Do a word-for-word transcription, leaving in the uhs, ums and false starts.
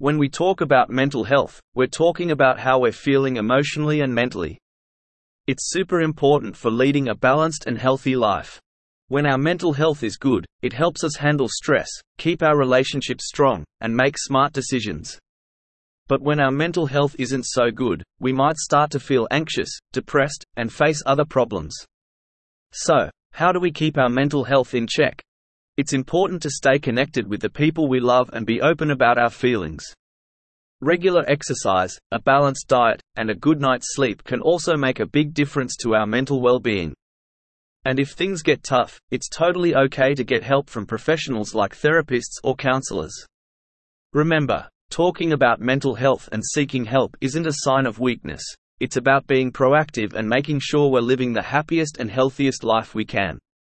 When we talk about mental health, we're talking about how we're feeling emotionally and mentally. It's super important for leading a balanced and healthy life. When our mental health is good, it helps us handle stress, keep our relationships strong, and make smart decisions. But when our mental health isn't so good, we might start to feel anxious, depressed, and face other problems. So, how do we keep our mental health in check? It's important to stay connected with the people we love and be open about our feelings. Regular exercise, a balanced diet, and a good night's sleep can also make a big difference to our mental well-being. And if things get tough, it's totally okay to get help from professionals like therapists or counselors. Remember, talking about mental health and seeking help isn't a sign of weakness. It's about being proactive and making sure we're living the happiest and healthiest life we can.